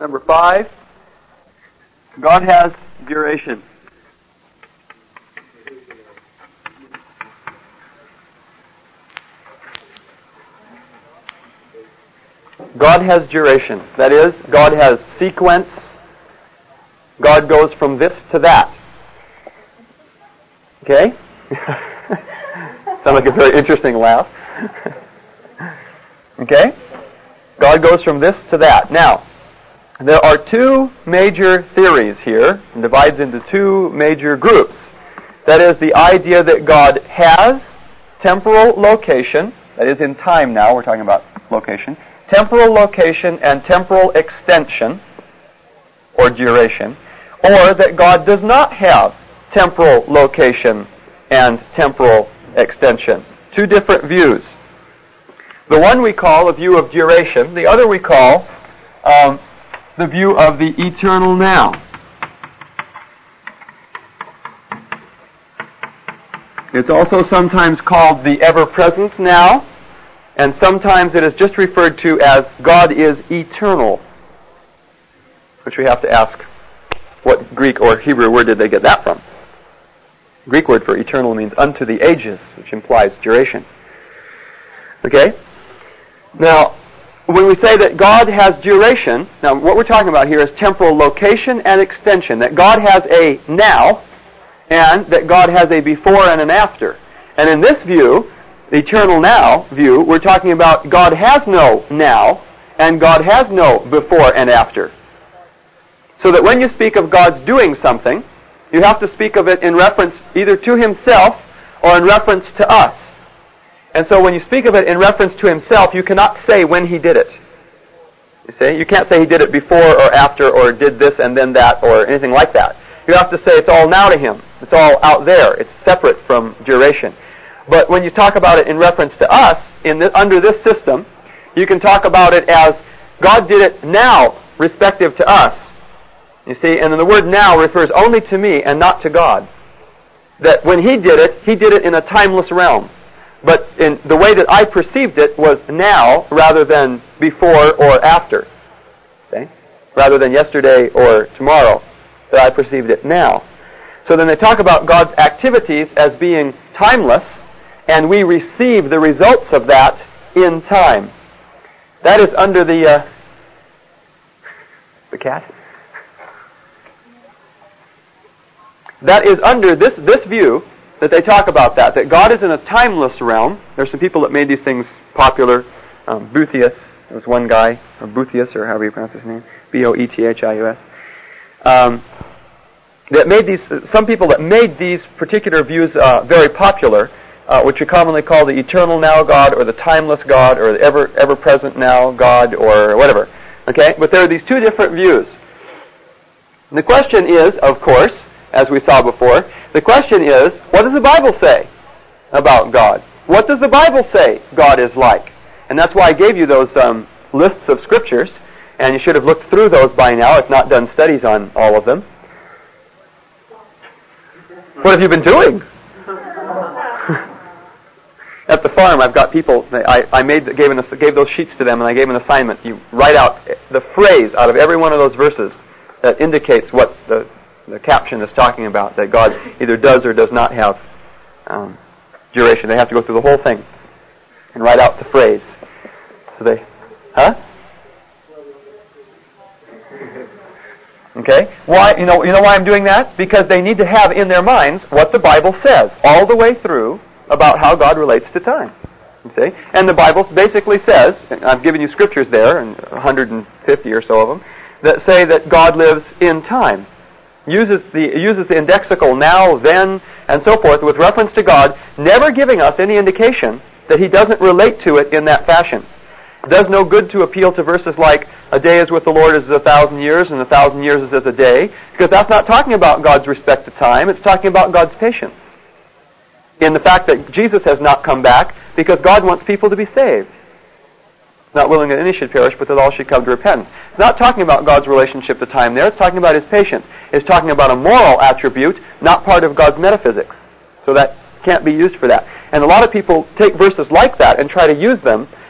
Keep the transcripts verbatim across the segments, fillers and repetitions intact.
Number five, God has duration. God has duration. That is, God has sequence. God goes from this to that. Okay? Sound like a very interesting laugh. Okay? God goes from this to that. Now, there are two major theories here, and divides into two major groups. That is the idea that God has temporal location, that is in time now, we're talking about location, temporal location and temporal extension, or duration, or that God does not have temporal location and temporal extension. Two different views. The one we call a view of duration, the other we call um, the view of the eternal now. It's also sometimes called the ever-present now, and sometimes it is just referred to as God is eternal, which we have to ask what Greek or Hebrew word did they get that from. The Greek word for eternal means unto the ages, which implies duration. Okay? Now, when we say that God has duration, now what we're talking about here is temporal location and extension, that God has a now, and that God has a before and an after. And in this view, the eternal now view, we're talking about God has no now, and God has no before and after. So that when you speak of God's doing something, you have to speak of it in reference either to Himself or in reference to us. And so when you speak of it in reference to Himself, you cannot say when He did it. You see? You can't say He did it before or after or did this and then that or anything like that. You have to say it's all now to Him. It's all out there. It's separate from duration. But when you talk about it in reference to us, in the, under this system, you can talk about it as God did it now respective to us. You see, and then the word now refers only to me and not to God. That when He did it, He did it in a timeless realm. But in the way that I perceived it was now rather than before or after. Okay? Rather than yesterday or tomorrow, that I perceived it now. So then they talk about God's activities as being timeless, and we receive the results of that in time. That is under the uh, the cat. That is under this this view that they talk about that, that God is in a timeless realm. There's some people that made these things popular. Um, Boethius, there was one guy, or Boethius, or however you pronounce his name, B O E T H I U S, um, that made these, some people that made these particular views uh, very popular, uh, which we commonly call the eternal now God, or the timeless God, or the ever ever present now God, or whatever. Okay, but there are these two different views. And the question is, of course, as we saw before, the question is, what does the Bible say about God? What does the Bible say God is like? And that's why I gave you those um, lists of scriptures, and you should have looked through those by now, if not done studies on all of them. What have you been doing? At the farm, I've got people, I, I made, gave, an, gave those sheets to them, and I gave an assignment. You write out the phrase out of every one of those verses that indicates what the The caption is talking about, that God either does or does not have um, duration. They have to go through the whole thing and write out the phrase. So they, huh? Okay. Why? You know. You know why I'm doing that? Because they need to have in their minds what the Bible says all the way through about how God relates to time. You see? And the Bible basically says, and I've given you scriptures there, and one hundred fifty or so of them, that say that God lives in time. Uses the uses the indexical now, then, and so forth with reference to God, never giving us any indication that He doesn't relate to it in that fashion. It does no good to appeal to verses like, a day is with the Lord as a thousand years, and a thousand years is as a day, because that's not talking about God's respect to time, it's talking about God's patience. In the fact that Jesus has not come back, because God wants people to be saved. Not willing that any should perish, but that all should come to repentance. It's not talking about God's relationship to time there. It's talking about His patience. It's talking about a moral attribute, not part of God's metaphysics. So that can't be used for that. And a lot of people take verses like that and try to use them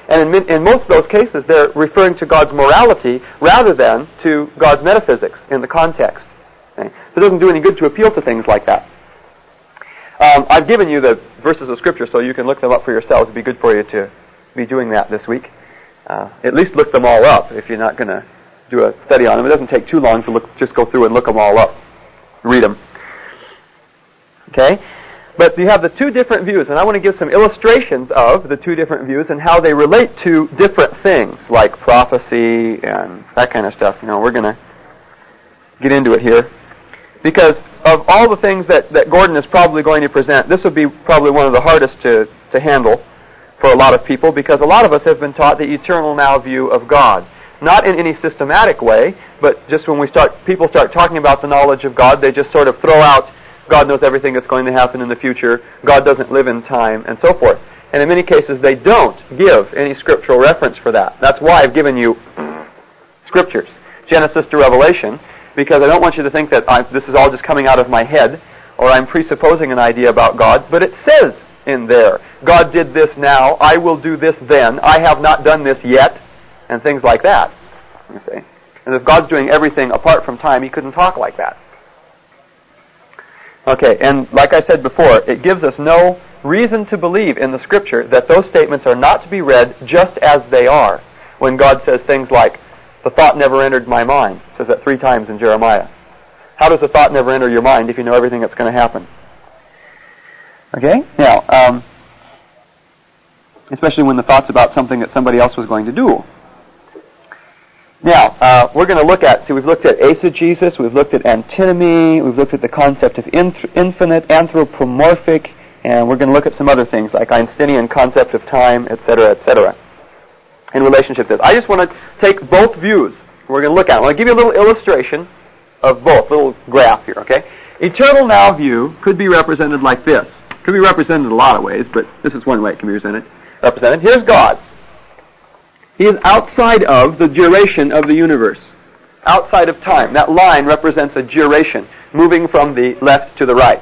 And in, in most of those cases, they're referring to God's morality rather than to God's metaphysics in the context. Okay? So it doesn't do any good to appeal to things like that. Um, I've given you the verses of Scripture so you can look them up for yourselves. It'd be good for you to be doing that this week. Uh, at least look them all up if you're not going to do a study on them. It doesn't take too long to look, just go through and look them all up. Read them. Okay? But you have the two different views, and I want to give some illustrations of the two different views and how they relate to different things, like prophecy and that kind of stuff. You know, we're going to get into it here. Because of all the things that, that Gordon is probably going to present, this would be probably one of the hardest to, to handle for a lot of people, because a lot of us have been taught the eternal now view of God. Not in any systematic way, but just when we start, people start talking about the knowledge of God, they just sort of throw out, God knows everything that's going to happen in the future, God doesn't live in time, and so forth. And in many cases, they don't give any scriptural reference for that. That's why I've given you scriptures, Genesis to Revelation, because I don't want you to think that I'm, this is all just coming out of my head, or I'm presupposing an idea about God, but it says in there, God did this now, I will do this then, I have not done this yet, and things like that. You see? And if God's doing everything apart from time, He couldn't talk like that. Okay, and like I said before, it gives us no reason to believe in the Scripture that those statements are not to be read just as they are. When God says things like, the thought never entered my mind, it says that three times in Jeremiah. How does the thought never enter your mind if you know everything that's going to happen? Okay, now, um, especially when the thought's about something that somebody else was going to do. Now, uh, we're going to look at, see, we've looked at eisegesis, we've looked at antinomy, we've looked at the concept of inf- infinite, anthropomorphic, and we're going to look at some other things like Einsteinian concept of time, et cetera, et cetera, in relationship to this. I just want to take both views. We're going to look at it. I want to give you a little illustration of both, a little graph here, okay? Eternal now view could be represented like this. It could be represented in a lot of ways, but this is one way it can be represented. represented. Here's God. He is outside of the duration of the universe, outside of time. That line represents a duration, moving from the left to the right.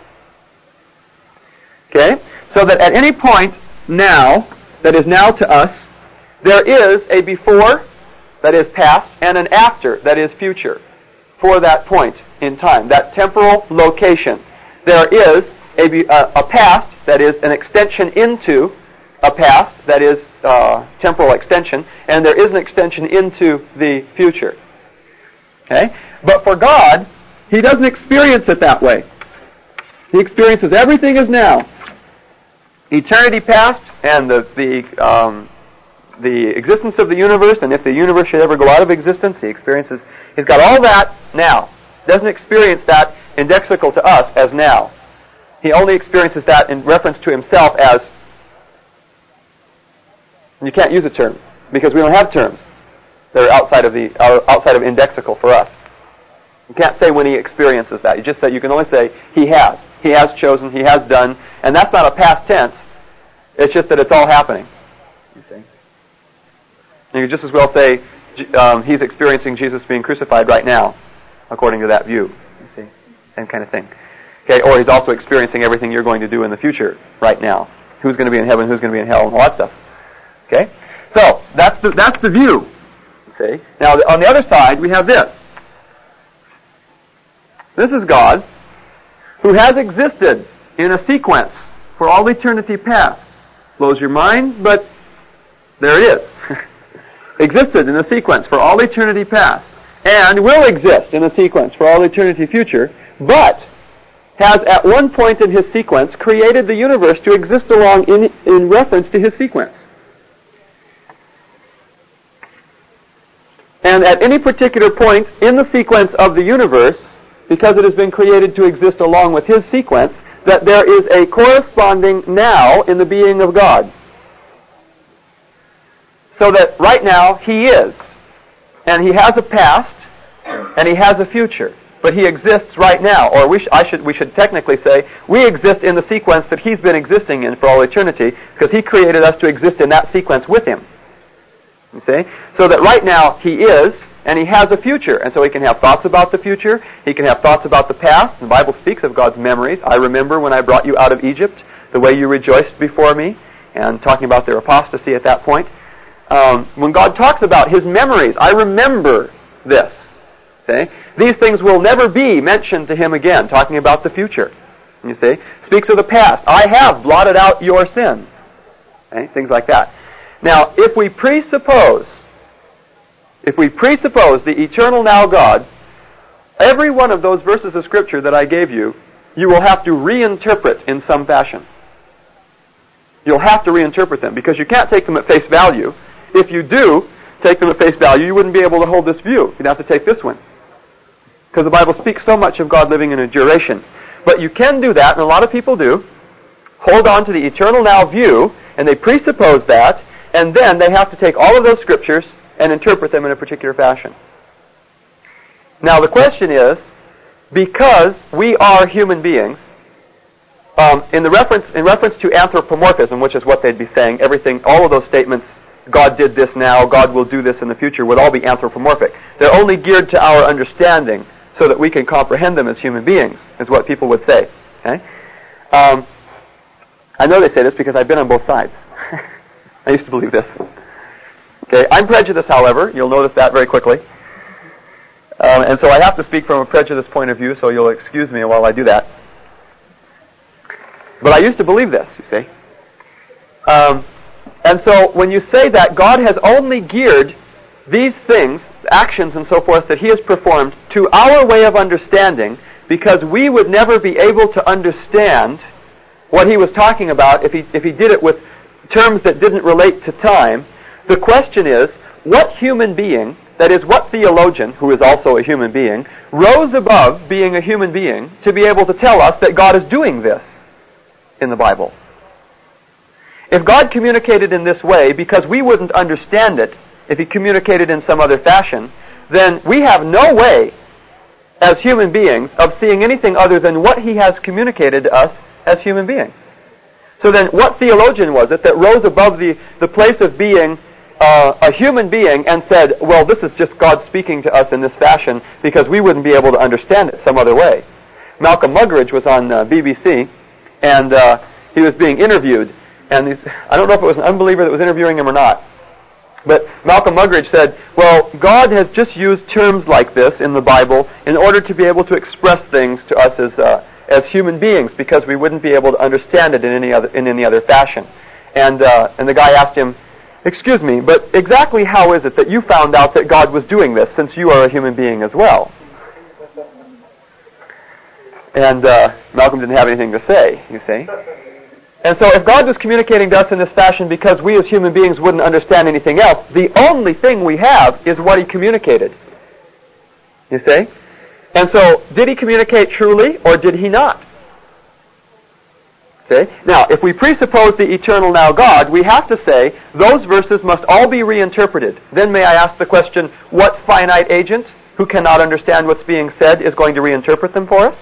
Okay? So that at any point now, that is now to us, there is a before, that is past, and an after, that is future, for that point in time, that temporal location. There is a, a past, that is an extension into a past, that is uh, temporal extension, and there is an extension into the future. Okay? But for God, He doesn't experience it that way. He experiences everything as now. Eternity past and the the um, the existence of the universe, and if the universe should ever go out of existence, He experiences. He's got all that now. Doesn't experience that indexical to us as now. He only experiences that in reference to Himself as. You can't use a term because we don't have terms that are outside of the are outside of indexical for us. You can't say when He experiences that. You just say you can only say He has. He has chosen. He has done, and that's not a past tense. It's just that it's all happening. You see, you could just as well say um, He's experiencing Jesus being crucified right now, according to that view. You see, same kind of thing. Okay, or He's also experiencing everything you're going to do in the future right now. Who's going to be in heaven? Who's going to be in hell? And all that stuff. Okay, so that's the that's the view. See, now on the other side we have this. This is God, who has existed in a sequence for all eternity past. Blows your mind, but there it is. Existed in a sequence for all eternity past, and will exist in a sequence for all eternity future, but has at one point in His sequence created the universe to exist along in, in reference to His sequence. And at any particular point in the sequence of the universe, because it has been created to exist along with His sequence, that there is a corresponding now in the being of God. So that right now He is, and He has a past, and He has a future, but He exists right now. Or we, sh- I should, we should technically say, we exist in the sequence that He's been existing in for all eternity, because He created us to exist in that sequence with Him. You see? So that right now He is, and He has a future. And so He can have thoughts about the future. He can have thoughts about the past. The Bible speaks of God's memories. I remember when I brought you out of Egypt, the way you rejoiced before me. and talking about their apostasy at that point. Um, when God talks about His memories, I remember this. Okay? These things will never be mentioned to Him again, talking about the future. You see? Speaks of the past. I have blotted out your sins. Okay? Things like that. Now, if we presuppose, if we presuppose the eternal now God, every one of those verses of Scripture that I gave you, you will have to reinterpret in some fashion. You'll have to reinterpret them, because you can't take them at face value. If you do take them at face value, you wouldn't be able to hold this view. You'd have to take this one. Because the Bible speaks so much of God living in a duration. But you can do that, and a lot of people do. Hold on to the eternal now view, and they presuppose that, and then they have to take all of those Scriptures and interpret them in a particular fashion. Now the question is, because we are human beings, um, in the reference in reference to anthropomorphism, which is what they'd be saying, everything, all of those statements, God did this now, God will do this in the future, would all be anthropomorphic. They're only geared to our understanding so that we can comprehend them as human beings, is what people would say. Okay? Um, I know they say this because I've been on both sides. I used to believe this. Okay, I'm prejudiced, however. You'll notice that very quickly. Um, and so I have to speak from a prejudiced point of view, so you'll excuse me while I do that. But I used to believe this, you see. Um, and so when you say that God has only geared these things, actions and so forth that He has performed, to our way of understanding, because we would never be able to understand what He was talking about if He, if he did it with terms that didn't relate to time, the question is, what human being, that is, what theologian, who is also a human being, rose above being a human being to be able to tell us that God is doing this in the Bible? If God communicated in this way because we wouldn't understand it, if He communicated in some other fashion, then we have no way as human beings of seeing anything other than what He has communicated to us as human beings. So then what theologian was it that rose above the, the place of being uh, a human being and said, well, this is just God speaking to us in this fashion because we wouldn't be able to understand it some other way? Malcolm Muggeridge was on uh, B B C, and uh, he was being interviewed, and these, I don't know if it was an unbeliever that was interviewing him or not, but Malcolm Muggeridge said, well, God has just used terms like this in the Bible in order to be able to express things to us as uh, as human beings, because we wouldn't be able to understand it in any other in any other fashion. And uh, and the guy asked him, excuse me, but exactly how is it that you found out that God was doing this, since you are a human being as well? And uh, Malcolm didn't have anything to say, you see. And so if God was communicating to us in this fashion because we as human beings wouldn't understand anything else, the only thing we have is what He communicated. You see? And so, did He communicate truly, or did He not? Okay? Now, if we presuppose the eternal now God, we have to say those verses must all be reinterpreted. Then may I ask the question, what finite agent who cannot understand what's being said is going to reinterpret them for us?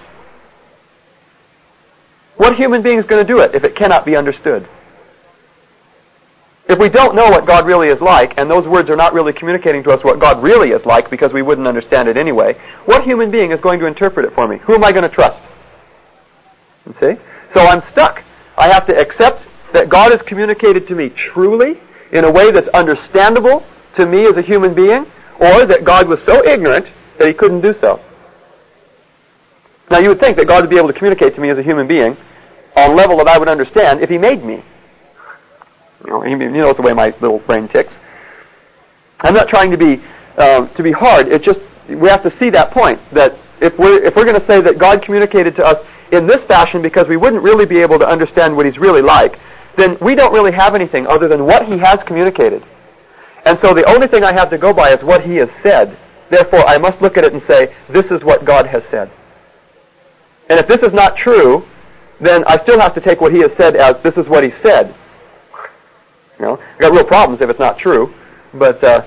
What human being is going to do it if it cannot be understood? If we don't know what God really is like, and those words are not really communicating to us what God really is like because we wouldn't understand it anyway, what human being is going to interpret it for me? Who am I going to trust? You see? So I'm stuck. I have to accept that God has communicated to me truly in a way that's understandable to me as a human being, or that God was so ignorant that He couldn't do so. Now you would think that God would be able to communicate to me as a human being on a level that I would understand if He made me. You know, you know it's the way my little brain ticks. I'm not trying to be uh, to be hard. It's just we have to see that point, that if we're if we're going to say that God communicated to us in this fashion because we wouldn't really be able to understand what He's really like, then we don't really have anything other than what He has communicated. And so the only thing I have to go by is what He has said. Therefore, I must look at it and say, this is what God has said. And if this is not true, then I still have to take what He has said as this is what He said. You know, I've got real problems if it's not true, but uh,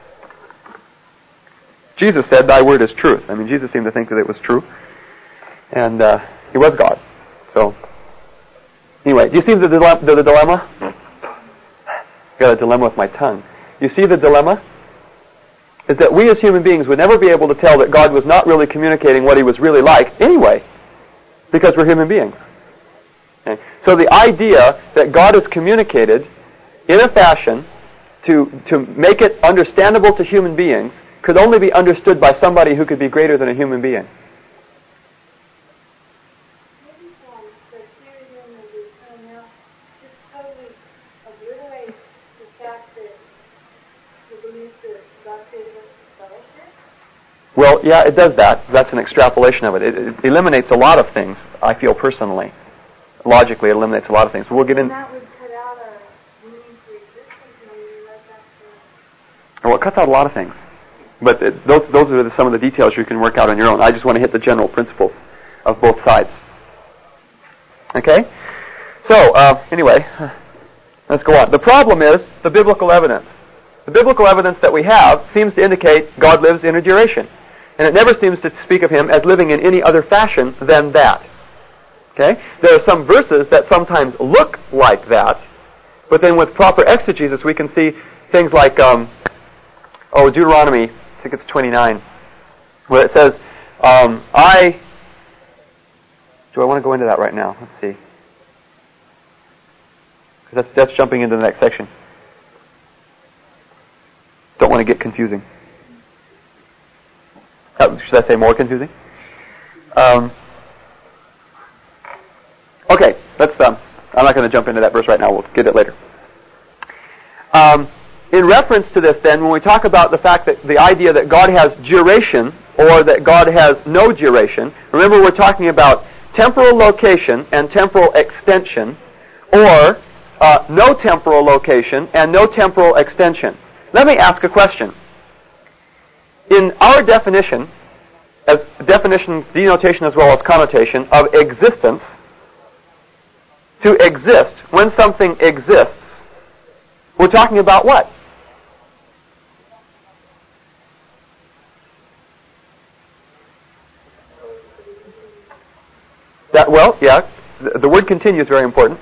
Jesus said, thy word is truth. I mean, Jesus seemed to think that it was true, and uh, He was God. So, anyway, do you see the, dile- the, the dilemma? I've got a dilemma with my tongue. You see the dilemma? Is that we as human beings would never be able to tell that God was not really communicating what He was really like anyway, because we're human beings. Okay? So the idea that God is communicated in a fashion to, to make it understandable to human beings could only be understood by somebody who could be greater than a human being. Well, yeah, it does that. That's an extrapolation of it. It, it eliminates a lot of things, I feel personally. Logically, it eliminates a lot of things. We'll get in. And that would cut out a meaning for existence, maybe, right? That's Well, it cuts out a lot of things. But it, those, those are the, some of the details you can work out on your own. I just want to hit the general principles of both sides. Okay? So, uh, anyway, let's go on. The problem is the biblical evidence. The biblical evidence that we have seems to indicate God lives in a duration. And it never seems to speak of him as living in any other fashion than that. Okay? There are some verses that sometimes look like that, but then with proper exegesis we can see things like, um, oh, Deuteronomy, I think it's twenty-nine, where it says, um, I, do I want to go into that right now? Let's see. Because that's, that's jumping into the next section. Don't want to get confusing. Uh, should I say more confusing? Um, okay, let's. Um, I'm not going to jump into that verse right now. We'll get it later. Um, in reference to this, then, when we talk about the fact that the idea that God has duration or that God has no duration, remember we're talking about temporal location and temporal extension, or uh, no temporal location and no temporal extension. Let me ask a question. In our definition, as definition, denotation as well as connotation, of existence, to exist, when something exists, we're talking about what? That, well, yeah, the, the word continue is very important.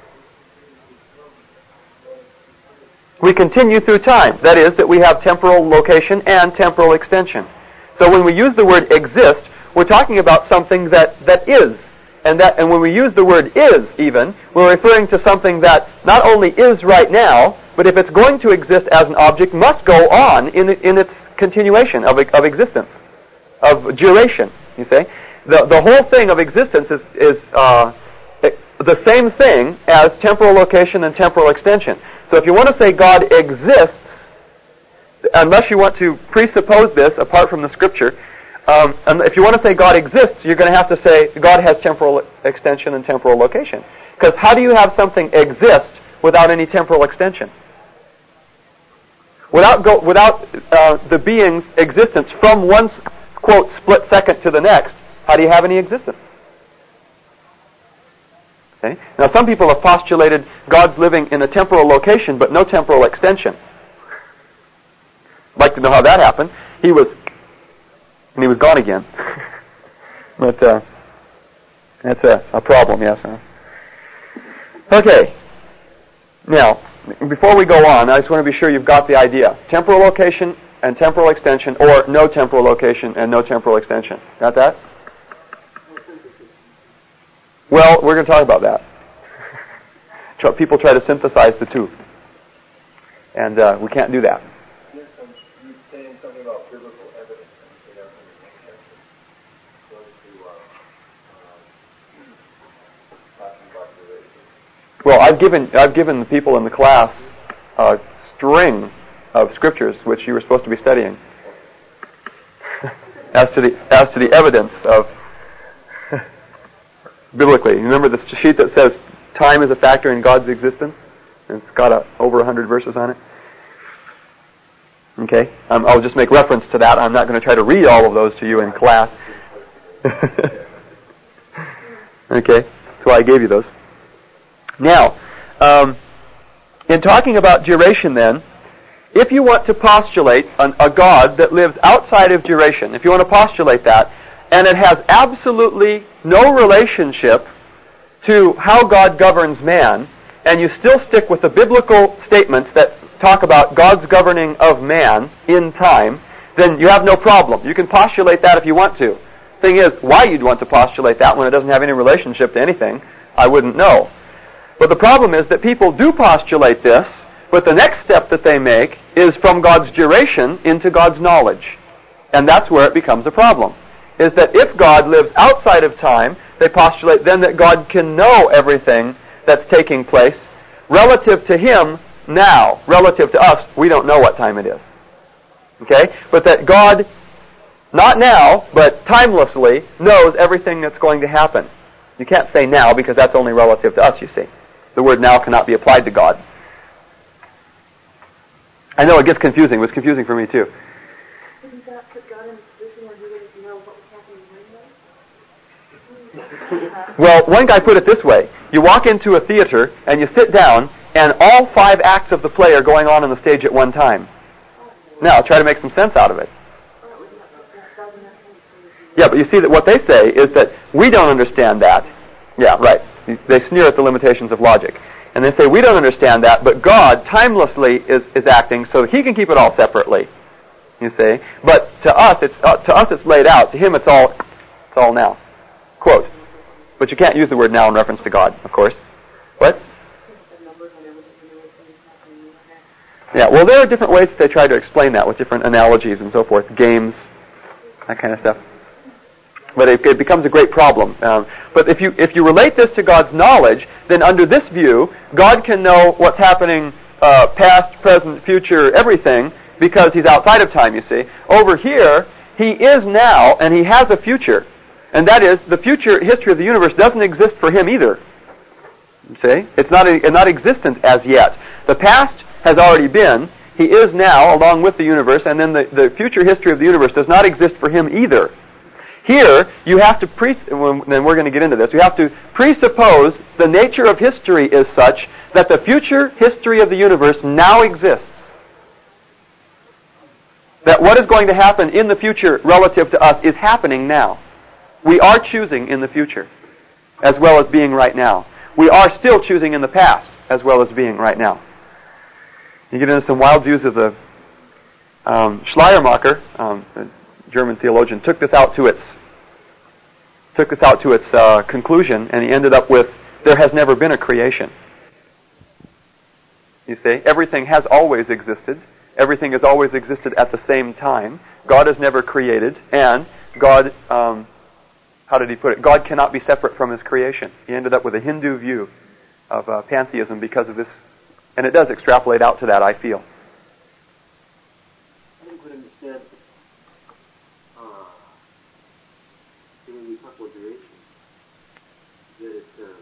We continue through time. That is, that we have temporal location and temporal extension. So when we use the word exist, we're talking about something that, that is. And that, and when we use the word is, even, we're referring to something that not only is right now, but if it's going to exist as an object, must go on in, in its continuation of, of existence, of duration, you say. The, the whole thing of existence is, is uh, the same thing as temporal location and temporal extension. So if you want to say God exists, unless you want to presuppose this apart from the Scripture, um, if you want to say God exists, you're going to have to say God has temporal extension and temporal location. Because how do you have something exist without any temporal extension? Without go, without uh, the being's existence from one, quote, split second to the next, how do you have any existence? Okay? Now, some people have postulated God's living in a temporal location, but no temporal extension. I'd like to know how that happened. He was, and he was gone again. but uh, that's a, a problem, yes. Huh? Okay. Now, before we go on, I just want to be sure you've got the idea. Temporal location and temporal extension, or no temporal location and no temporal extension. Got that? Well, we're going to talk about that. People try to synthesize the two. And uh, we can't do that. You're saying something about biblical evidence. You know, to, uh, talking about duration. Well, I've given I've given the people in the class a string of scriptures which you were supposed to be studying as to the as to the evidence of biblically. You remember the sheet that says time is a factor in God's existence? It's got a, over a hundred verses on it. Okay, um, I'll just make reference to that. I'm not going to try to read all of those to you in class. Okay, that's why I gave you those. Now, um, in talking about duration then, if you want to postulate an, a God that lives outside of duration, if you want to postulate that, and it has absolutely no relationship to how God governs man, and you still stick with the biblical statements that talk about God's governing of man in time, then you have no problem. You can postulate that if you want to. Thing is, why you'd want to postulate that when it doesn't have any relationship to anything, I wouldn't know. But the problem is that people do postulate this, but the next step that they make is from God's duration into God's knowledge. And that's where it becomes a problem. Is that if God lives outside of time, they postulate then that God can know everything that's taking place relative to Him now. Relative to us, we don't know what time it is. Okay? But that God, not now, but timelessly, knows everything that's going to happen. You can't say now because that's only relative to us, you see. The word now cannot be applied to God. I know it gets confusing. It was confusing for me too. Didn't that put God in a position where He wouldn't know what was happening anyway? Well, one guy put it this way. You walk into a theater and you sit down and all five acts of the play are going on on the stage at one time. Now, try to make some sense out of it. Yeah, but you see that what they say is that we don't understand that. Yeah, right. They sneer at the limitations of logic. And they say, we don't understand that, but God timelessly is, is acting so He can keep it all separately. You see? But to us, it's uh, to us it's laid out. To Him, it's all it's all now. Quote. But you can't use the word now in reference to God, of course. What? Yeah, well, there are different ways that they try to explain that with different analogies and so forth. Games, that kind of stuff. But it, it becomes a great problem. Um, but if you if you relate this to God's knowledge, then under this view, God can know what's happening uh, past, present, future, everything, because He's outside of time, you see. Over here, He is now, and He has a future. And that is, the future history of the universe doesn't exist for Him either. You see? It's not, a, not existent as yet. The past has already been. He is now, along with the universe, and then the, the future history of the universe does not exist for Him either. Here, you have to, pre- and we're going to get into this, you have to presuppose the nature of history is such that the future history of the universe now exists. That what is going to happen in the future relative to us is happening now. We are choosing in the future, as well as being right now. We are still choosing in the past, as well as being right now. You get into some wild views of the um, Schleiermacher, um, German theologian, took this out to its took this out to its uh, conclusion, and he ended up with, there has never been a creation. You see, everything has always existed. Everything has always existed at the same time. God has never created, and God, um, how did he put it? God cannot be separate from His creation. He ended up with a Hindu view of uh, pantheism because of this, and it does extrapolate out to that, I feel. I think we understand. When we talk about duration, that it, um,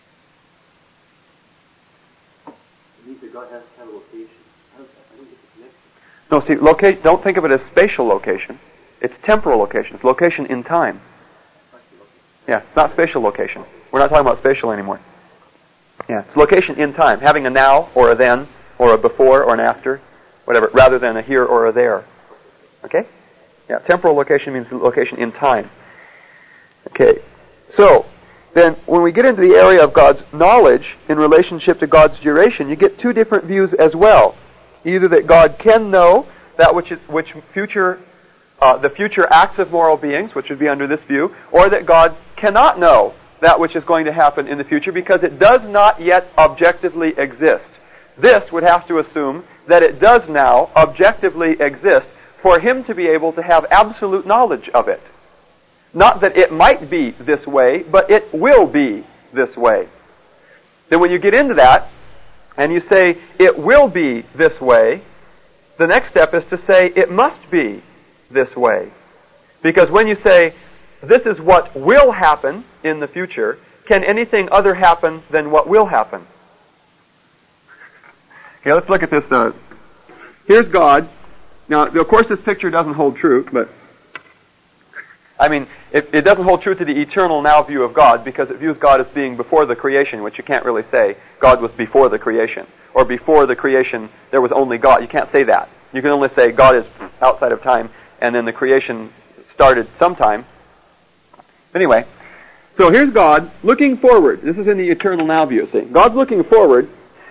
it means that God has to have a location. I don't, I don't get the connection. No, see, location, don't think of it as spatial location. It's temporal location. It's location in time. Yeah, it's not spatial location. We're not talking about spatial anymore. Yeah, it's location in time. Having a now, or a then, or a before, or an after, whatever, rather than a here or a there. Okay? Yeah, temporal location means location in time. Okay, so then when we get into the area of God's knowledge in relationship to God's duration, you get two different views as well. Either that God can know that which is which future, uh, the future acts of moral beings, which would be under this view, or that God cannot know that which is going to happen in the future because it does not yet objectively exist. This would have to assume that it does now objectively exist for Him to be able to have absolute knowledge of it. Not that it might be this way, but it will be this way. Then when you get into that, and you say, it will be this way, the next step is to say, it must be this way. Because when you say, this is what will happen in the future, can anything other happen than what will happen? Okay, let's look at this. Uh, here's God. Now, of course, this picture doesn't hold true, but I mean, it, it doesn't hold true to the eternal now view of God because it views God as being before the creation, which you can't really say God was before the creation. Or before the creation, there was only God. You can't say that. You can only say God is outside of time, and then the creation started sometime. Anyway, so here's God looking forward. This is in the eternal now view, see. God's looking forward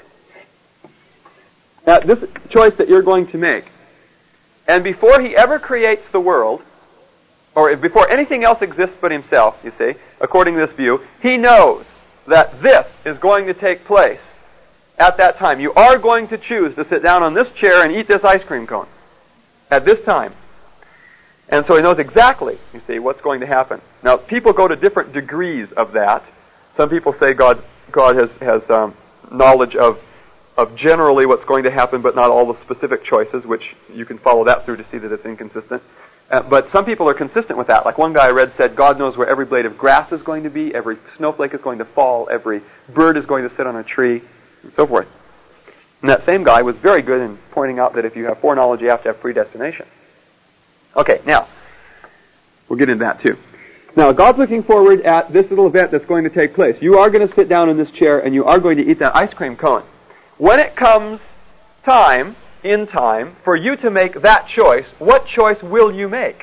at this choice that you're going to make. And before He ever creates the world, or before anything else exists but Himself, you see, according to this view, He knows that this is going to take place at that time. You are going to choose to sit down on this chair and eat this ice cream cone at this time. And so he knows exactly, you see, what's going to happen. Now, people go to different degrees of that. Some people say God God has, has um, knowledge of of generally what's going to happen, but not all the specific choices, which you can follow that through to see that it's inconsistent. Uh, but some people are consistent with that. Like one guy I read said, God knows where every blade of grass is going to be, every snowflake is going to fall, every bird is going to sit on a tree, and so forth. And that same guy was very good in pointing out that if you have foreknowledge, you have to have predestination. Okay, now, we'll get into that too. Now, God's looking forward at this little event that's going to take place. You are going to sit down in this chair and you are going to eat that ice cream cone. When it comes time, in time, for you to make that choice, what choice will you make?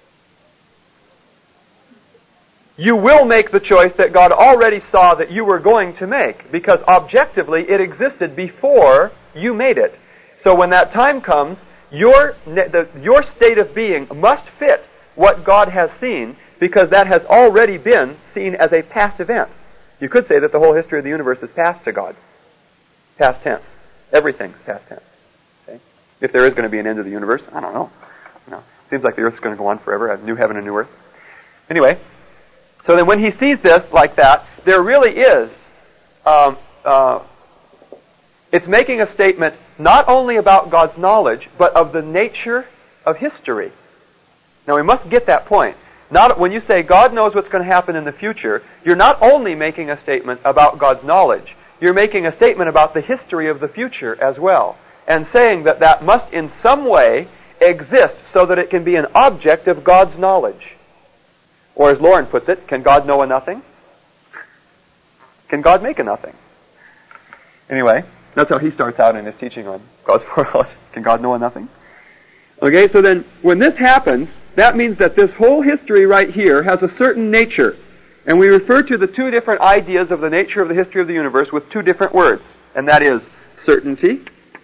You will make the choice that God already saw that you were going to make, because objectively it existed before you made it. So when that time comes, your, the, your state of being must fit what God has seen, because that has already been seen as a past event. You could say that the whole history of the universe is past to God. Past tense. Everything's past tense. Okay? If there is going to be an end to the universe, I don't know. You know, seems like the earth's going to go on forever, a new heaven and new earth. Anyway, so then when he sees this like that, there really is, um, uh, it's making a statement not only about God's knowledge, but of the nature of history. Now we must get that point. Not when you say God knows what's going to happen in the future, you're not only making a statement about God's knowledge, you're making a statement about the history of the future as well, and saying that that must in some way exist so that it can be an object of God's knowledge. Or as Lauren puts it, can God know a nothing? Can God make a nothing? Anyway, that's how he starts out in his teaching on God's foreknowledge. Can God know a nothing? Okay, so then when this happens, that means that this whole history right here has a certain nature. And we refer to the two different ideas of the nature of the history of the universe with two different words. And that is certainty.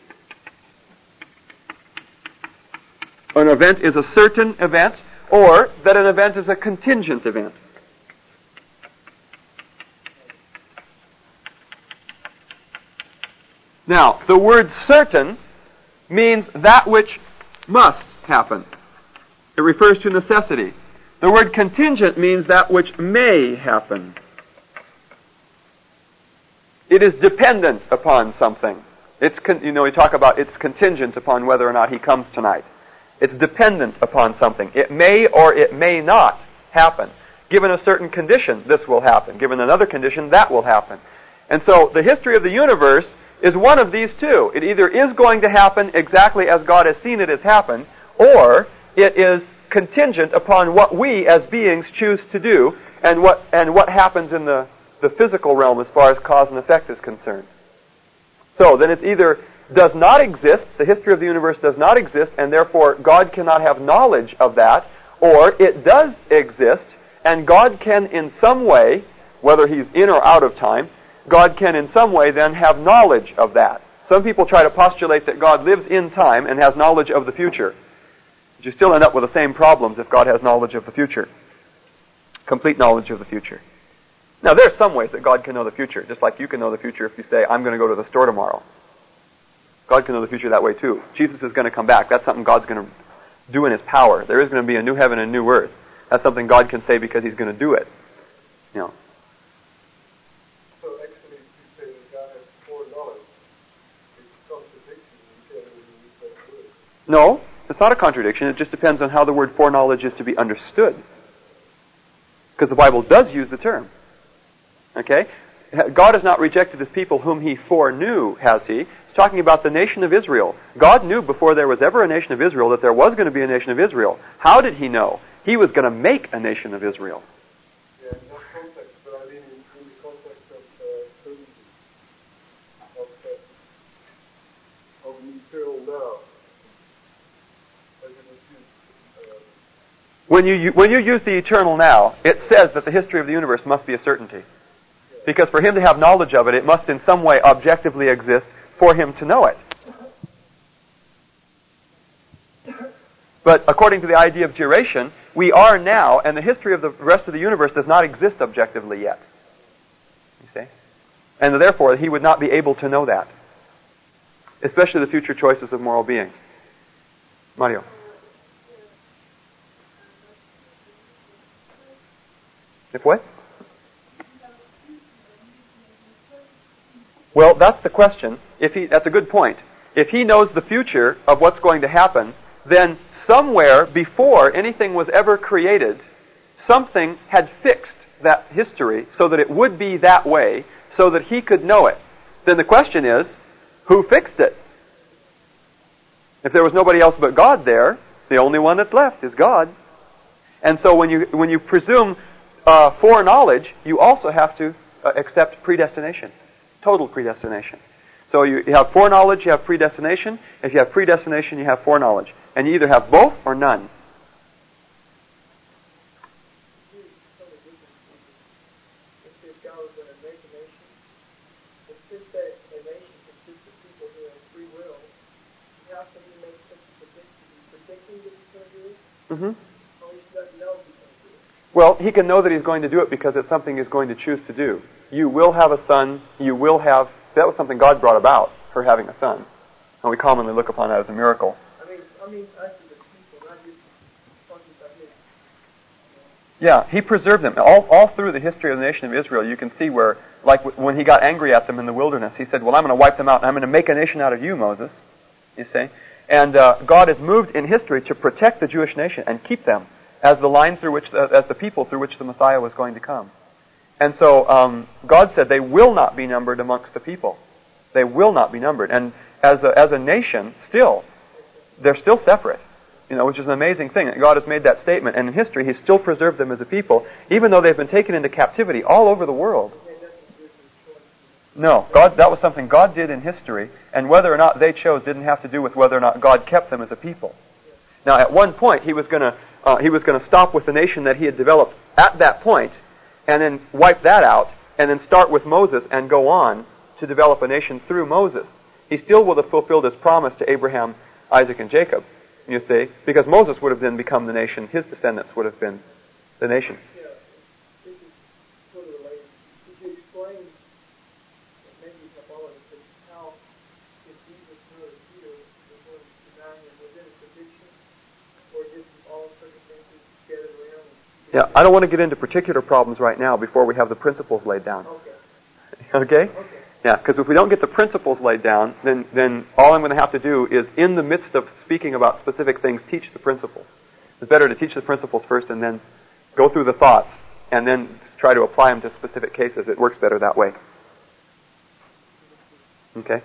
An event is a certain event, or that an event is a contingent event. Now, the word certain means that which must happen. It refers to necessity. The word contingent means that which may happen. It is dependent upon something. It's con- you know, we talk about it's contingent upon whether or not he comes tonight. It's dependent upon something. It may or it may not happen. Given a certain condition, this will happen. Given another condition, that will happen. And so the history of the universe is one of these two. It either is going to happen exactly as God has seen it has happened, or it is contingent upon what we as beings choose to do and what and what happens in the, the physical realm as far as cause and effect is concerned. So then it's either does not exist, the history of the universe does not exist, and therefore God cannot have knowledge of that, or it does exist, and God can in some way, whether he's in or out of time, God can in some way then have knowledge of that. Some people try to postulate that God lives in time and has knowledge of the future. But you still end up with the same problems if God has knowledge of the future. Complete knowledge of the future. Now, there are some ways that God can know the future, just like you can know the future if you say, I'm going to go to the store tomorrow. God can know the future that way too. Jesus is going to come back. That's something God's going to do in his power. There is going to be a new heaven and a new earth. That's something God can say because he's going to do it. You know. So actually, if you say that God has foreknowledge, it's a contradiction. You can't even use that word. No, it's not a contradiction. It just depends on how the word foreknowledge is to be understood. Because the Bible does use the term. Okay? God has not rejected his people whom he foreknew, has he? He's talking about the nation of Israel. God knew before there was ever a nation of Israel that there was going to be a nation of Israel. How did he know? He was going to make a nation of Israel. Yeah, in that context, but I mean in, in the context of uh, certainty, of, uh, of an eternal now. As it was used, uh, When you, when you use the eternal now, it says that the history of the universe must be a certainty. Because for him to have knowledge of it, it must in some way objectively exist for him to know it. But according to the idea of duration, we are now, and the history of the rest of the universe does not exist objectively yet. You see? And therefore, he would not be able to know that. Especially the future choices of moral beings. Mario. If what? Well, that's the question. If he, that's a good point. If he knows the future of what's going to happen, then somewhere before anything was ever created, something had fixed that history so that it would be that way, so that he could know it. Then the question is, who fixed it? If there was nobody else but God there, the only one that's left is God. And so when you when you presume uh, foreknowledge, you also have to uh, accept predestination, total predestination. So you, you have foreknowledge, you have predestination. If you have predestination, you have foreknowledge. And you either have both or none. Mm-hmm. Well, he can know that he's going to do it because it's something he's going to choose to do. You will have a son. You will have... That was something God brought about, her having a son. And we commonly look upon that as a miracle. I mean, I mean, actually the people, not just talking about him. Yeah, he preserved them. All, all through the history of the nation of Israel, you can see where, like when he got angry at them in the wilderness, he said, well, I'm going to wipe them out, and I'm going to make a nation out of you, Moses. You see? And uh, God has moved in history to protect the Jewish nation and keep them as the line through which, uh, as the people through which the Messiah was going to come. And so um, God said they will not be numbered amongst the people. They will not be numbered. And as a, as a nation, still, they're still separate. You know, which is an amazing thing. That God has made that statement, and in history, He's still preserved them as a people, even though they've been taken into captivity all over the world. No, God, that was something God did in history, and whether or not they chose didn't have to do with whether or not God kept them as a people. Now, at one point, He was going to uh, He was going to stop with the nation that He had developed at that point, and then wipe that out, and then start with Moses and go on to develop a nation through Moses. He still would have fulfilled His promise to Abraham, Isaac, and Jacob, you see, because Moses would have then become the nation. His descendants would have been the nation. Yeah, this is sort of related. Could you explain, maybe Kabbalah, how if Jesus were here, the Lord denying him, was it a prediction, or just all circumstances gathered around? Yeah, I don't want to get into particular problems right now before we have the principles laid down. Okay. Okay? Okay. Yeah, because if we don't get the principles laid down, then, then all I'm going to have to do is, in the midst of speaking about specific things, teach the principles. It's better to teach the principles first and then go through the thoughts and then try to apply them to specific cases. It works better that way. Okay?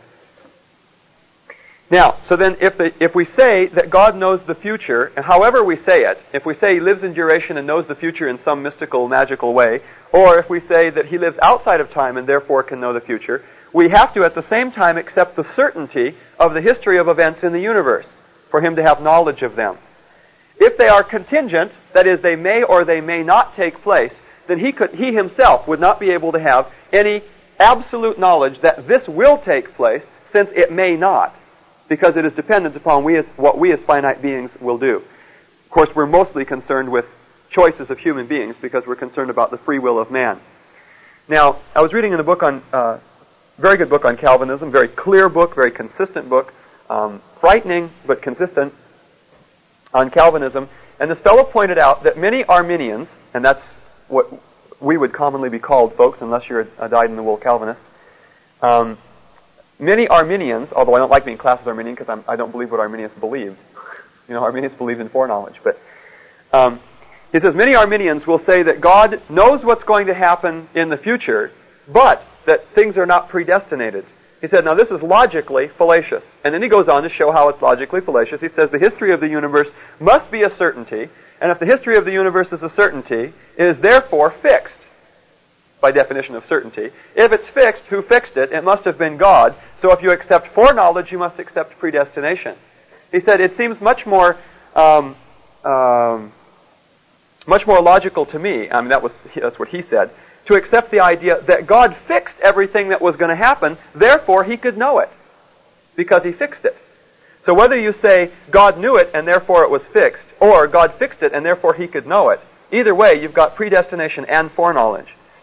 Now, so then if the, if we say that God knows the future, and however we say it, if we say He lives in duration and knows the future in some mystical, magical way, or if we say that He lives outside of time and therefore can know the future, we have to at the same time accept the certainty of the history of events in the universe for Him to have knowledge of them. If they are contingent, that is, they may or they may not take place, then He could, He Himself would not be able to have any absolute knowledge that this will take place, since it may not, because it is dependent upon we as, what we as finite beings will do. Of course, we're mostly concerned with choices of human beings because we're concerned about the free will of man. Now, I was reading in a book on, uh, very good book on Calvinism, very clear book, very consistent book, um, frightening but consistent on Calvinism, and this fellow pointed out that many Arminians, and that's what we would commonly be called, folks, unless you're a, a dyed-in-the-wool Calvinist, um, many Arminians, although I don't like being classed as Arminian because I'm, I don't believe what Arminians believe. You know, Arminians believe in foreknowledge, but um, he says many Arminians will say that God knows what's going to happen in the future, but that things are not predestinated. He said, now this is logically fallacious. And then he goes on to show how it's logically fallacious. He says the history of the universe must be a certainty, and if the history of the universe is a certainty, it is therefore fixed, by definition of certainty. If it's fixed, who fixed it? It must have been God. So if you accept foreknowledge, you must accept predestination. He said it seems much more um, um, much more logical to me, I mean that was that's what he said, to accept the idea that God fixed everything that was going to happen, therefore He could know it, because He fixed it. So whether you say God knew it and therefore it was fixed, or God fixed it and therefore He could know it, either way you've got predestination and foreknowledge.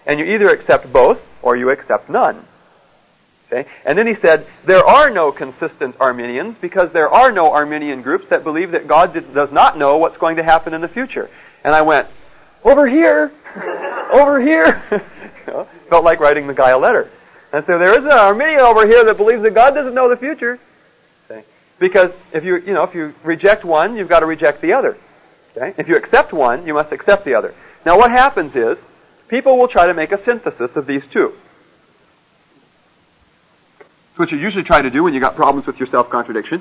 And you either accept both or you accept none. Okay? And then he said, there are no consistent Arminians because there are no Arminian groups that believe that God did, does not know what's going to happen in the future. And I went, over here! Over here! You know, felt like writing the guy a letter. And so there is an Arminian over here that believes that God doesn't know the future. Okay? Because if you, you know, if you reject one, you've got to reject the other. Okay? If you accept one, you must accept the other. Now what happens is, people will try to make a synthesis of these two. It's what you usually try to do when you got problems with your self-contradiction.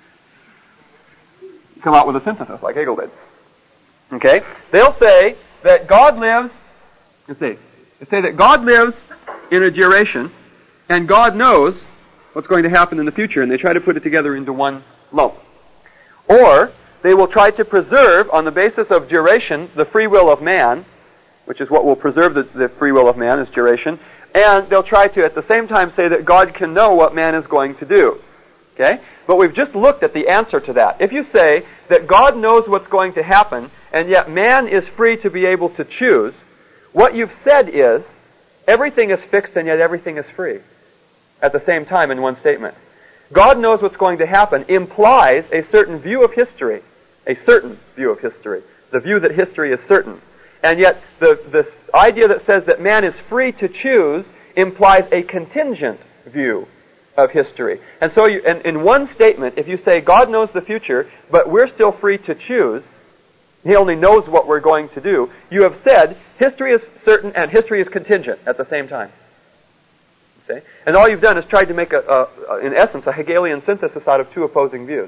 Come out with a synthesis, like Hegel did. Okay? They'll say that God lives, let's see, they say that God lives in a duration, and God knows what's going to happen in the future, and they try to put it together into one lump. Or, they will try to preserve, on the basis of duration, the free will of man, which is what will preserve the, the free will of man, is duration, and they'll try to, at the same time, say that God can know what man is going to do. Okay? But we've just looked at the answer to that. If you say that God knows what's going to happen, and yet man is free to be able to choose, what you've said is, everything is fixed and yet everything is free. At the same time in one statement. God knows what's going to happen implies a certain view of history. A certain view of history. The view that history is certain. And yet, the, the idea that says that man is free to choose implies a contingent view of history. And so, you, in, in one statement, if you say God knows the future, but we're still free to choose, He only knows what we're going to do, you have said history is certain and history is contingent at the same time. Okay? And all you've done is tried to make, a, a, in essence, a Hegelian synthesis out of two opposing views.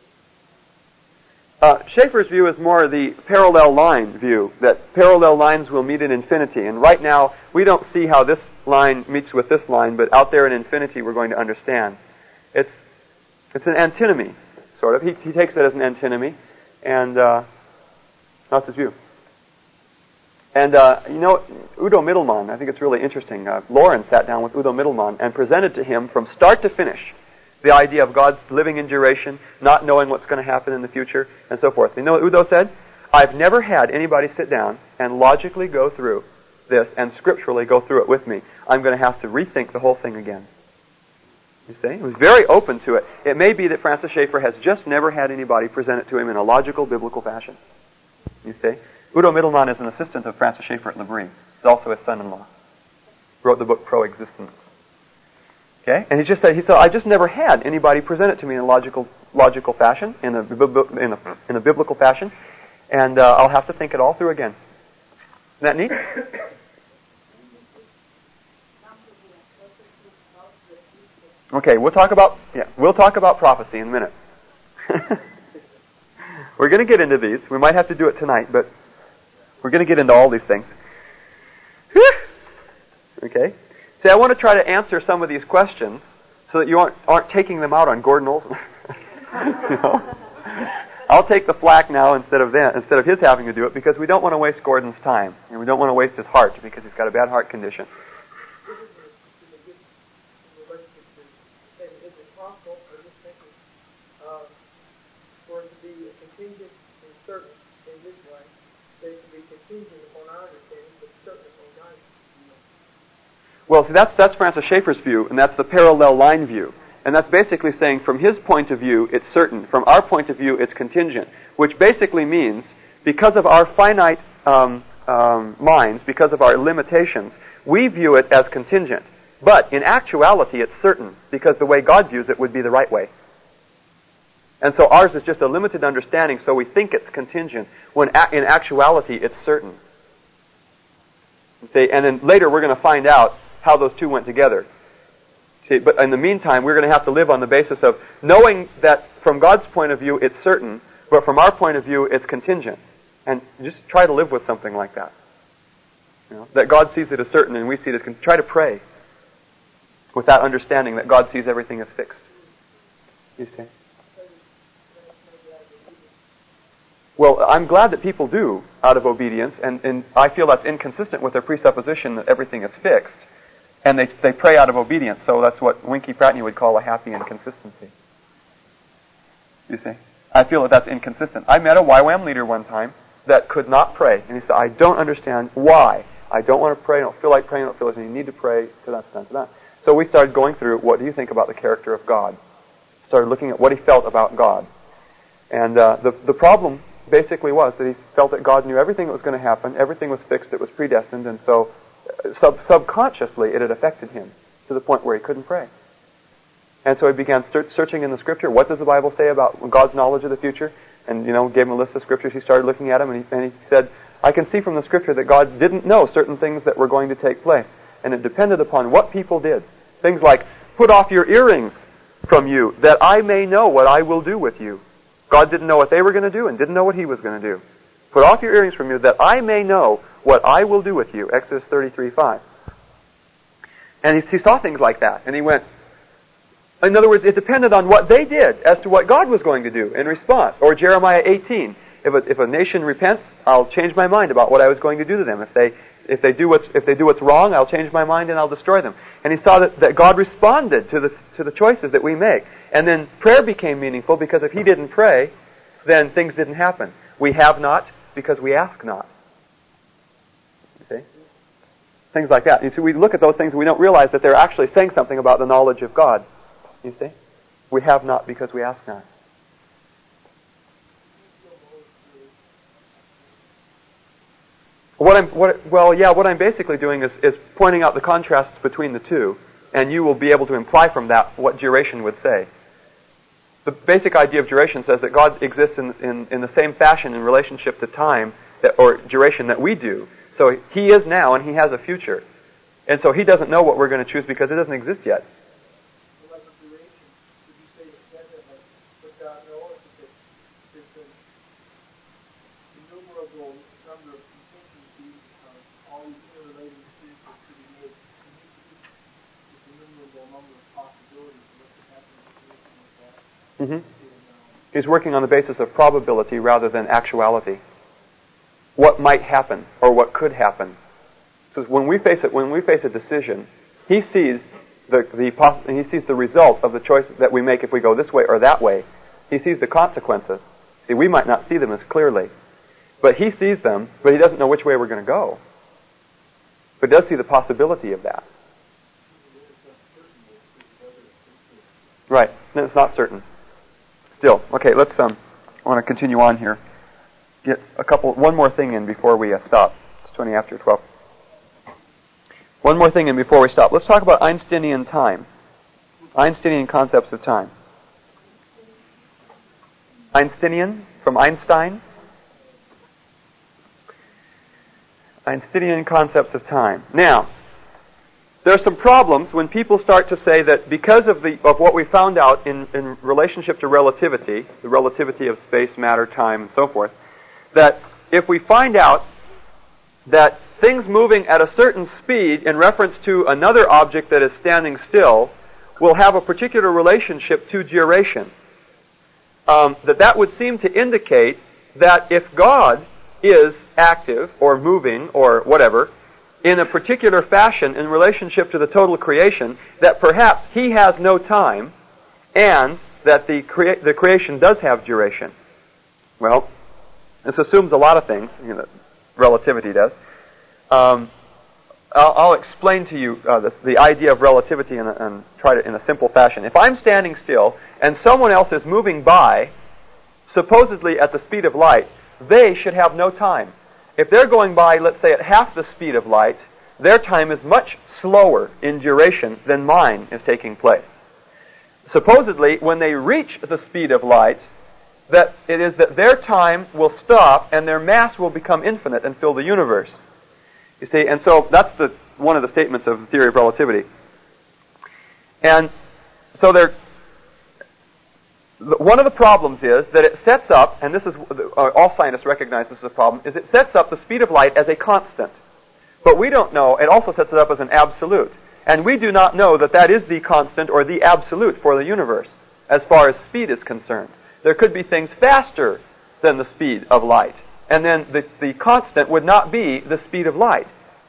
Uh, Schaeffer's view is more the parallel line view, that parallel lines will meet in infinity. And right now, we don't see how this line meets with this line, but out there in infinity we're going to understand. It's it's an antinomy, sort of. He, he takes it as an antinomy, and uh, that's his view. And, uh, you know, Udo Mittelmann, I think it's really interesting. Uh, Lauren sat down with Udo Mittelmann and presented to him from start to finish the idea of God's living in duration, not knowing what's going to happen in the future, and so forth. You know what Udo said? I've never had anybody sit down and logically go through this and scripturally go through it with me. I'm going to have to rethink the whole thing again. You see? He was very open to it. It may be that Francis Schaeffer has just never had anybody present it to him in a logical, biblical fashion. You see? Udo Mittelmann is an assistant of Francis Schaeffer at L'Abri. He's also his son-in-law. Wrote the book Pro-Existence. Okay, and he just said, he said, I just never had anybody present it to me in a logical, logical fashion, in a, in a, in a biblical fashion, and uh, I'll have to think it all through again. Isn't that neat? Okay, we'll talk about, yeah, we'll talk about prophecy in a minute. We're going to get into these. We might have to do it tonight, but we're going to get into all these things. Okay. See, I want to try to answer some of these questions so that you aren't, aren't taking them out on Gordon Olson. You know? I'll take the flack now instead of that, instead of his having to do it, because we don't want to waste Gordon's time, and we don't want to waste his heart because he's got a bad heart condition. Is it possible, I'm just thinking, uh, for it to be a contingent and certain in this way, that it can be contingent upon our understanding, but certain upon God's understanding? Well, see, that's, that's Francis Schaeffer's view, and that's the parallel line view. And that's basically saying from his point of view, it's certain. From our point of view, it's contingent. Which basically means, because of our finite um, um, minds, because of our limitations, we view it as contingent. But in actuality, it's certain, because the way God views it would be the right way. And so ours is just a limited understanding, so we think it's contingent, when a- in actuality, it's certain. See, and then later we're going to find out how those two went together. See, but in the meantime, we're going to have to live on the basis of knowing that from God's point of view, it's certain, but from our point of view, it's contingent. And just try to live with something like that. You know, that God sees it as certain and we see it as con- try to pray with that understanding that God sees everything as fixed. You see? Well, I'm glad that people do out of obedience, and, and I feel that's inconsistent with their presupposition that everything is fixed. And they they pray out of obedience, so that's what Winky Pratney would call a happy inconsistency. You see? I feel that that's inconsistent. I met a Y WAM leader one time that could not pray. And he said, I don't understand why I don't want to pray, I don't feel like praying, I don't feel like you need to pray, to that, to that, to that. So we started going through, what do you think about the character of God? Started looking at what he felt about God. And uh, the, the problem basically was that he felt that God knew everything that was going to happen, everything was fixed, it was predestined, and so sub- subconsciously it had affected him to the point where he couldn't pray. And so he began searching in the Scripture. What does the Bible say about God's knowledge of the future? And, you know, gave him a list of Scriptures. He started looking at them, and he, and he said, I can see from the Scripture that God didn't know certain things that were going to take place. And it depended upon what people did. Things like, put off your earrings from you, that I may know what I will do with you. God didn't know what they were going to do and didn't know what he was going to do. Put off your earrings from you, that I may know what I will do with you. Exodus thirty-three five. And he, he saw things like that, and he went, in other words, it depended on what they did as to what God was going to do in response. Or Jeremiah eighteen, if a, if a nation repents, I'll change my mind about what I was going to do to them. If they if they do what's if they do what's wrong, I'll change my mind and I'll destroy them. And he saw that, that God responded to the to the choices that we make. And then prayer became meaningful, because if he didn't pray, then things didn't happen. We have not because we ask not. You see? Things like that. You see, we look at those things and we don't realize that they're actually saying something about the knowledge of God. You see? We have not because we ask not. What I'm, what, well, yeah, what I'm basically doing is, is pointing out the contrasts between the two, and you will be able to imply from that what duration would say. The basic idea of duration says that God exists in, in, in the same fashion in relationship to time, that, or duration, that we do. So he is now, and he has a future. And so he doesn't know what we're going to choose because it doesn't exist yet. Mm-hmm. He's working on the basis of probability rather than actuality. What might happen or what could happen. So when we face it, when we face a decision, he sees the the poss- he sees the result of the choice that we make if we go this way or that way. He sees the consequences. See, we might not see them as clearly, but he sees them. But he doesn't know which way we're going to go. But he does see the possibility of that. Right. No, it's not certain. Still, okay. Let's. Um, I want to continue on here. Get a couple. One more thing in before we uh, stop. It's twenty after twelve. One more thing in before we stop. Let's talk about Einsteinian time. Einsteinian concepts of time. Einsteinian from Einstein. Einsteinian concepts of time. Now, there are some problems when people start to say that because of the of what we found out in, in relationship to relativity, the relativity of space, matter, time, and so forth, that if we find out that things moving at a certain speed in reference to another object that is standing still will have a particular relationship to duration, um, that that would seem to indicate that if God is active or moving or whatever in a particular fashion in relationship to the total creation, that perhaps he has no time and that the crea- the creation does have duration. Well, this assumes a lot of things, you know, relativity does. Um, I'll, I'll explain to you uh, the, the idea of relativity in a, and try it in a simple fashion. If I'm standing still and someone else is moving by, supposedly at the speed of light, they should have no time. If they're going by, let's say, at half the speed of light, their time is much slower in duration than mine is taking place. Supposedly, when they reach the speed of light, that it is that their time will stop and their mass will become infinite and fill the universe. You see, and so that's the one of the statements of the theory of relativity. And so there, one of the problems is that it sets up, and this is all scientists recognize this is a problem, is it sets up the speed of light as a constant. But we don't know. It also sets it up as an absolute, and we do not know that that is the constant or the absolute for the universe as far as speed is concerned. There could be things faster than the speed of light. And then the, the constant would not be the speed of light.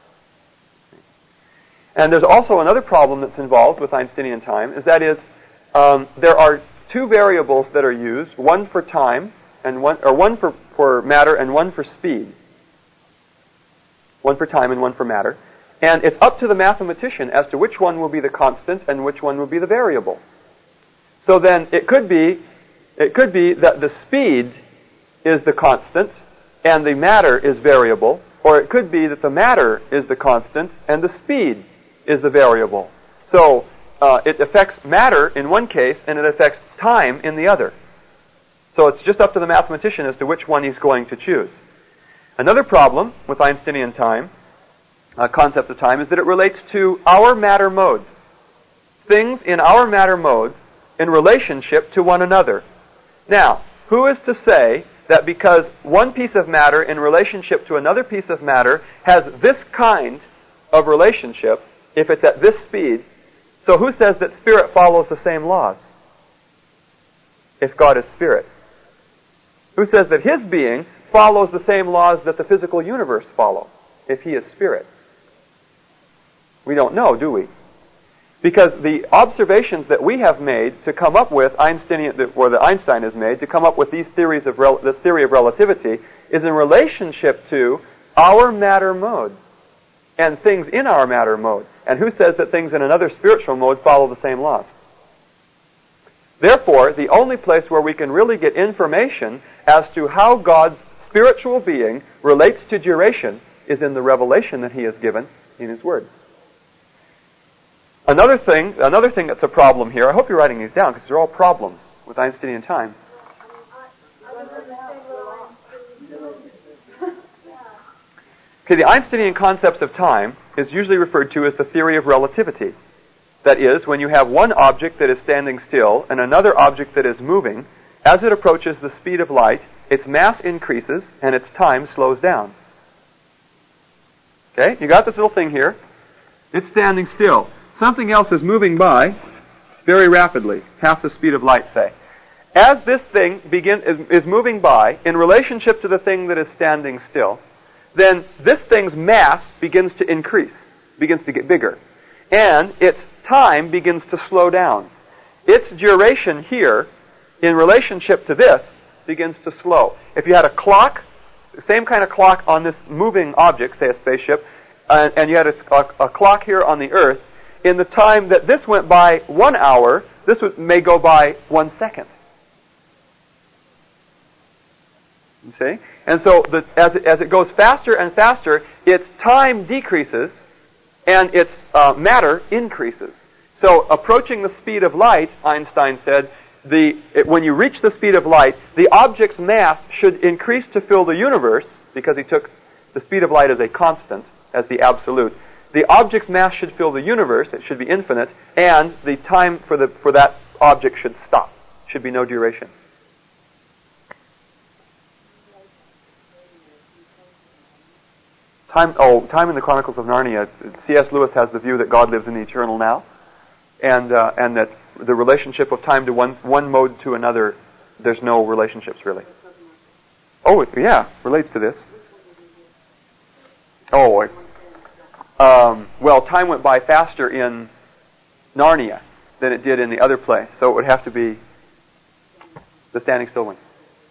And there's also another problem that's involved with Einsteinian time, is that is, um, there are two variables that are used, one for time, and one or one for, for matter and one for speed. one for time and one for matter. And it's up to the mathematician as to which one will be the constant and which one will be the variable. So then it could be, it could be that the speed is the constant and the matter is variable, or it could be that the matter is the constant and the speed is the variable. So uh, it affects matter in one case and it affects time in the other. So it's just up to the mathematician as to which one he's going to choose. Another problem with Einsteinian time, uh, concept of time, is that it relates to our matter modes. Things in our matter modes in relationship to one another. Now, who is to say that because one piece of matter in relationship to another piece of matter has this kind of relationship, if it's at this speed, so who says that spirit follows the same laws? If God is spirit. Who says that his being follows the same laws that the physical universe follow, if he is spirit? We don't know, do we? Because the observations that we have made to come up with Einsteinian, or that Einstein has made to come up with these theories of rel- this theory of relativity, is in relationship to our matter mode and things in our matter mode. And who says that things in another spiritual mode follow the same laws? Therefore, the only place where we can really get information as to how God's spiritual being relates to duration is in the revelation that he has given in his Word. Another thing, another thing that's a problem here, I hope you're writing these down because they're all problems with Einsteinian time. Okay, the Einsteinian concepts of time is usually referred to as the theory of relativity. That is, when you have one object that is standing still and another object that is moving, as it approaches the speed of light, its mass increases and its time slows down. Okay, you got this little thing here. It's standing still. Something else is moving by very rapidly, half the speed of light, say. As this thing begin, is, is moving by in relationship to the thing that is standing still, then this thing's mass begins to increase, begins to get bigger. And its time begins to slow down. Its duration here, in relationship to this, begins to slow. If you had a clock, the same kind of clock on this moving object, say a spaceship, uh, and you had a, a, a clock here on the Earth, in the time that this went by one hour, this would, may go by one second. You see? And so the, as, it, as it goes faster and faster, its time decreases and its uh, matter increases. So approaching the speed of light, Einstein said, the it, when you reach the speed of light, the object's mass should increase to fill the universe, because he took the speed of light as a constant, as the absolute. The object's mass should fill the universe, it should be infinite, and the time for the for that object should stop. Should be no duration. Time, oh, time in the Chronicles of Narnia. C S Lewis has the view that God lives in the eternal now, and uh, and that the relationship of time to one one mode to another, there's no relationships really. Oh, yeah, relates to this. Oh, I, Um, well, time went by faster in Narnia than it did in the other place, so it would have to be the standing still one.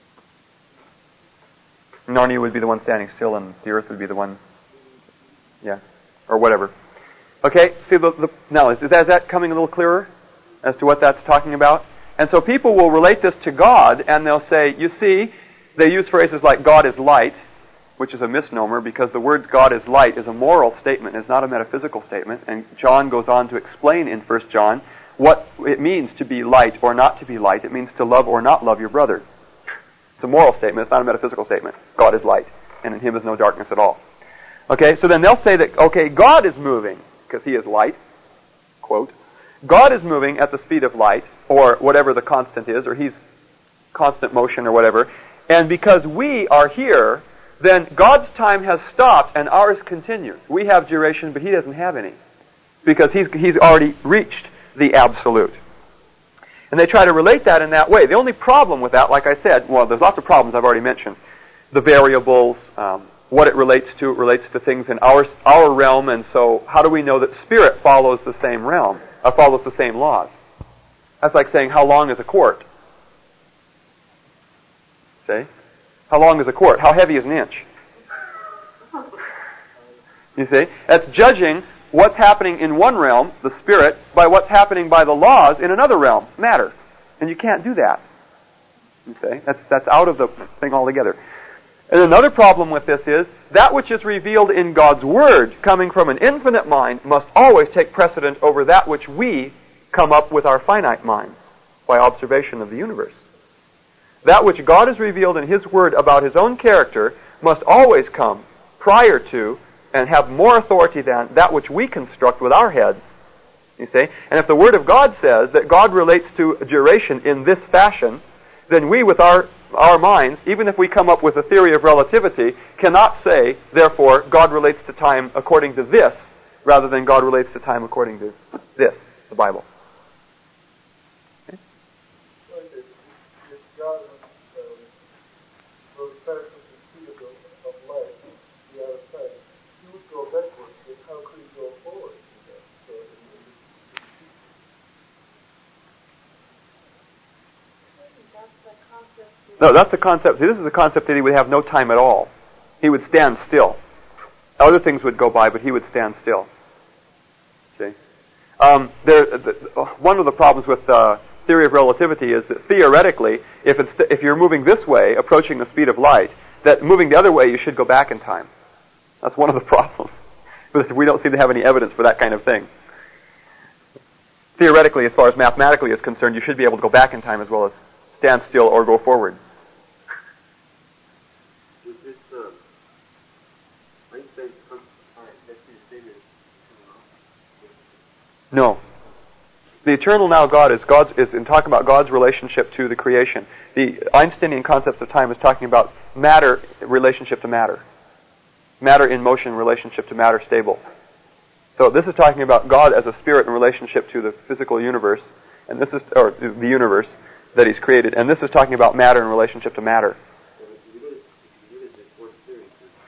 Narnia would be the one standing still, and the Earth would be the one, yeah, or whatever. Okay, see, the, the, now, is, is that coming a little clearer as to what that's talking about? And so people will relate this to God, and they'll say, you see, they use phrases like God is light, which is a misnomer, because the word God is light is a moral statement, it's not a metaphysical statement. And John goes on to explain in First John what it means to be light or not to be light. It means to love or not love your brother. It's a moral statement, it's not a metaphysical statement. God is light, and in him is no darkness at all. Okay, so then they'll say that, okay, God is moving, because he is light, quote, God is moving at the speed of light, or whatever the constant is, or he's constant motion or whatever, and because we are here, then God's time has stopped and ours continues. We have duration, but he doesn't have any, because he's he's already reached the absolute. And they try to relate that in that way. The only problem with that, like I said, well, there's lots of problems I've already mentioned. The variables, um, what it relates to, it relates to things in our our realm, and so how do we know that spirit follows the same realm, uh, follows the same laws? That's like saying, how long is a quart? See? How long is a quart? How heavy is an inch? You see? That's judging what's happening in one realm, the spirit, by what's happening by the laws in another realm, matter. And you can't do that. You see? That's, that's out of the thing altogether. And another problem with this is, that which is revealed in God's Word, coming from an infinite mind, must always take precedent over that which we come up with our finite minds by observation of the universe. That which God has revealed in His Word about His own character must always come prior to and have more authority than that which we construct with our heads. You see? And if the Word of God says that God relates to duration in this fashion, then we with our our minds, even if we come up with a theory of relativity, cannot say, therefore, God relates to time according to this, rather than God relates to time according to this, the Bible. Okay? If God was fast with the speed of light, the other side, He would go backwards, but how could He go forward? No, that's the concept. See, this is the concept that He would have no time at all. He would stand still. Other things would go by, but He would stand still. See? Um, there, the, one of the problems with uh, theory of relativity is that theoretically, if it's if you're moving this way, approaching the speed of light, that moving the other way, you should go back in time. That's one of the problems. But we don't seem to have any evidence for that kind of thing. Theoretically, as far as mathematically is concerned, you should be able to go back in time as well as stand still or go forward. With this, uh, Einstein's concept of time, that's his statement. No. The eternal now God is God's is in talking about God's relationship to the creation. The Einsteinian concept of time is talking about matter relationship to matter. Matter in motion relationship to matter stable. So this is talking about God as a spirit in relationship to the physical universe, and this is or the universe that He's created, and this is talking about matter in relationship to matter. So if you look at, if you look at this fourth theory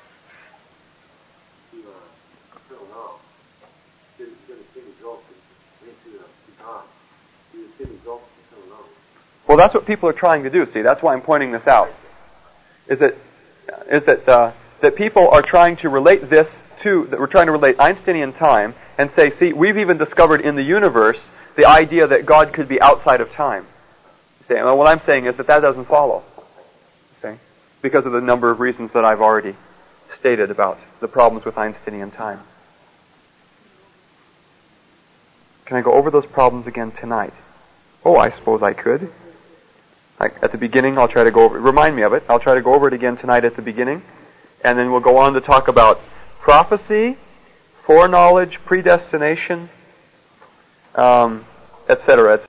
to, to uh, eternal now, then then the same result into the God. The same result to eternal now. Well, that's what people are trying to do. See, that's why I'm pointing this out. Is that is that uh, that people are trying to relate this to that we're trying to relate Einsteinian time and say, see, we've even discovered in the universe the idea that God could be outside of time. See, and what I'm saying is that that doesn't follow. Okay? Because of the number of reasons that I've already stated about the problems with Einsteinian time. Can I go over those problems again tonight? Oh, I suppose I could. Like at the beginning, I'll try to go over. Remind me of it. I'll try to go over it again tonight at the beginning, and then we'll go on to talk about prophecy, foreknowledge, predestination, um, et cetera, et cetera.